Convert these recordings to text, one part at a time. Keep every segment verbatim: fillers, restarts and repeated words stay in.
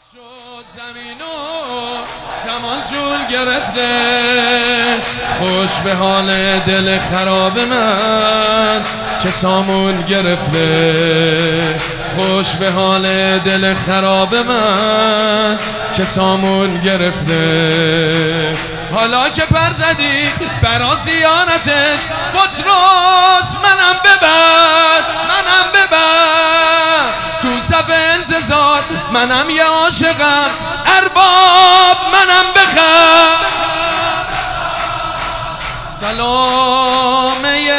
شد زمین و زمان جون گرفته، خوش به حال دل خراب من که سامون گرفته، خوش به حال دل خراب من که سامون گرفته. حالا که پر زدی برا زیارتش بطرس منم ببر، منم ببر تو صف انتظار، منم یه عاشقم ارباب منم بخر. سلامه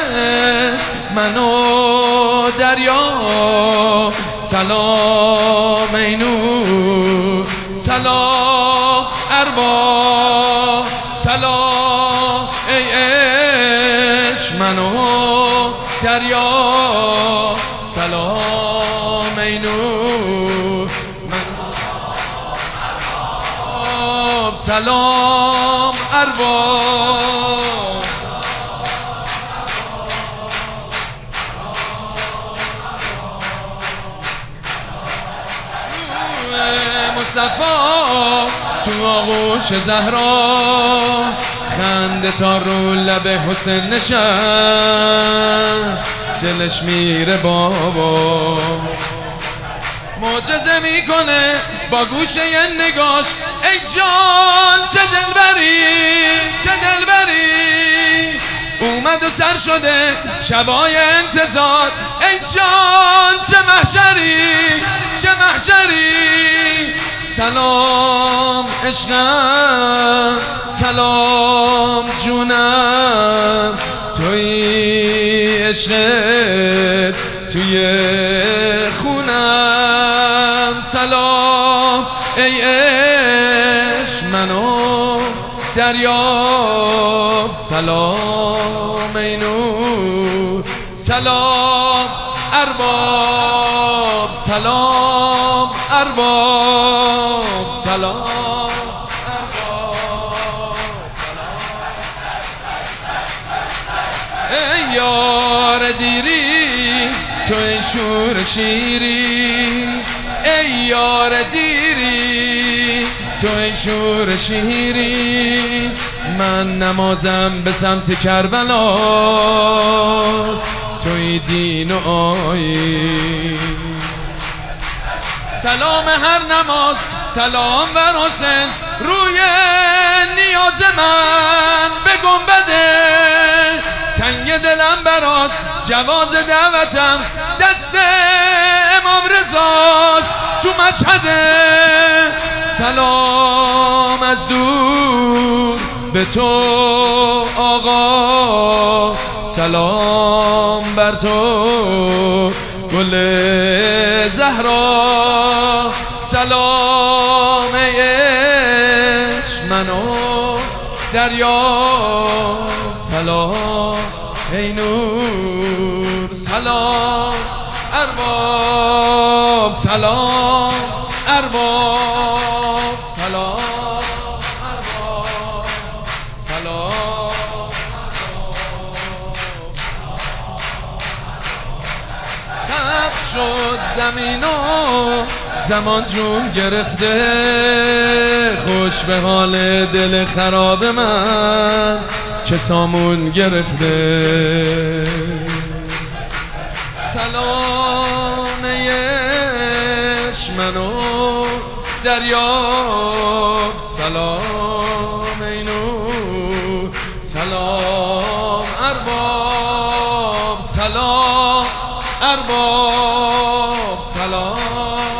منو دریا، سلام اینو، سلام ارباب، سلام ای عشق منو دریا، سلام اینو سلام ارباب. مصطفی تو آغوش زهرا، خنده تا رو لب حسین نشست، دلش میره بابا، معجزه میکنه با گوشه ی نگاش. ای جان چه دلبری، چه دلبری، اومد و سر شده شبای انتظار. ای جان چه محشری، چه محشری، سلام عشقم، سلام جونم، توی عشقت توی خونم. سلام ای عشق منو دریاب، سلام ای نور، سلام ارباب، سلام ارباب، سلام ارباب. ای یار دیری تو ای شور شیری، ای یار دیری تو ای شور شیری، من نمازم به سمت کربلاست، توی دین و آیین. سلام هر نماز، سلام بر حسین، روی نیاز من به گنبده، تنگ دلم برات جواز دعوتم، دست امام رضاست تو مشهده. سلام از دور به تو آقا، سلام بر تو گل زهرا، سلام ای عشق منو دریا، سلام ای نور، سلام ارباب، سلام ارباب، سلام ارباب، سلام سبز شد زمین و زمان جون گرفته، خوش به حال دل خراب من که سامون گرفته. سلام ای عشق منو دریاب، سلام ای نور، سلام ارباب، سلام ارباب، سلام